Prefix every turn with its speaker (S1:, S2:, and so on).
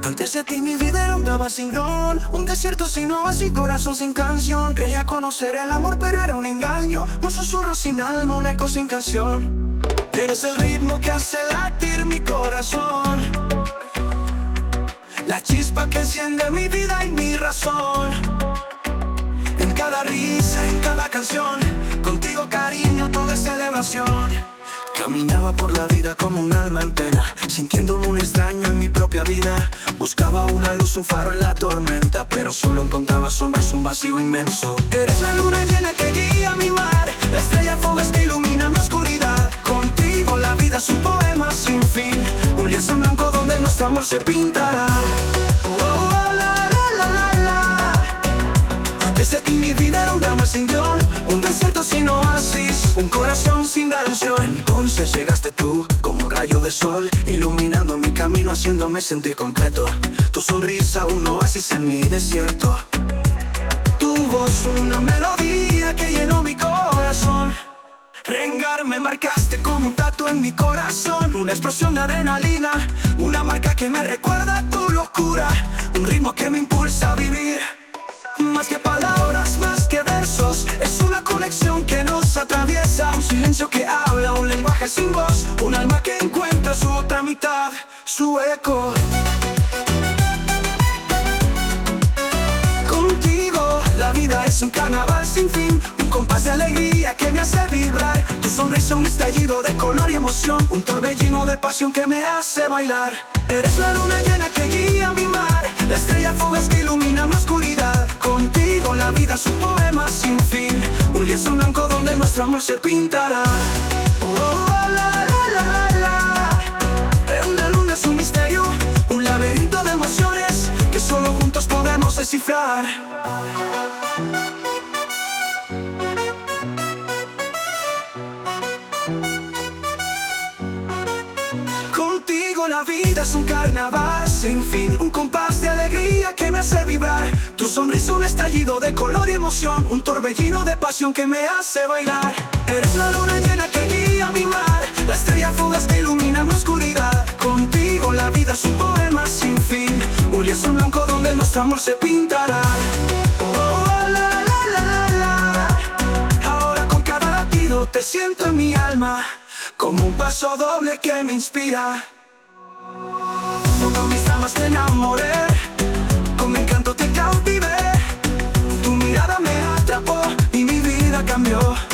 S1: Antes de ti mi vida era un daba sin ron, un desierto sin oas y corazón sin canción. Quería conocer el amor pero era un engaño, un susurro sin alma, un eco sin canción. Eres el ritmo que hace latir mi corazón, la chispa que enciende mi vida y mi razón. En cada risa, en cada canción, contigo cariño, todo es celebración. Caminaba por la vida como un alma en pena, sintiéndome un extraño en mi propia vida. Buscaba una luz, un faro en la tormenta, pero solo encontraba sombras, un vacío inmenso. Eres la luna llena que guía mi mar, la estrella fugaz que ilumina mi oscuridad. Contigo la vida es un poema sin fin, un lienzo en blanco donde nuestro amor se pintará. Desde ti mi vida era un drama sin guión, un desierto sin oasis, un corazón sin canción. Entonces llegaste tú, como un rayo de sol, iluminando mi camino, haciéndome sentir completo. Tu sonrisa, un oasis en mi desierto. Tu voz, una melodía que llenó mi corazón. Rengar, me marcaste como un tatu en mi corazón, una explosión de adrenalina, una marca que me recuerda a tu locura, un ritmo que me impulsa a vivir. Más que palabras, más que versos, es una conexión que nos atraviesa. Un silencio que habla, un lenguaje sin voz, un alma que encuentra su otra mitad, su eco. Contigo la vida es un carnaval sin fin, un compás de alegría que me hace vibrar. Tu sonrisa un estallido de color y emoción, un torbellino de pasión que me hace bailar. Eres la luna llena que guía mi mar, la estrella fugaz que ilumina mi oscuridad. Contigo la vida es un poema sin fin, un lienzo blanco donde nuestro amor se pintará. Una luna es un misterio, un laberinto de emociones que solo juntos podemos descifrar. Contigo la vida es un carnaval sin fin, un compás de alegría que me hace vibrar. Tu sonrisa un estallido de color y emoción, un torbellino de pasión que me hace bailar. Eres la luna llena que guía mi mar, la estrella fugaz que ilumina mi oscuridad. Contigo la vida es un poema sin fin, un lienzo blanco donde nuestro amor se pintará. Ahora con cada latido te siento en mi alma, como un paso doble que me inspira. Con mis damas te enamoré, con mi encanto te cautivé. Tu mirada me atrapó y mi vida cambió.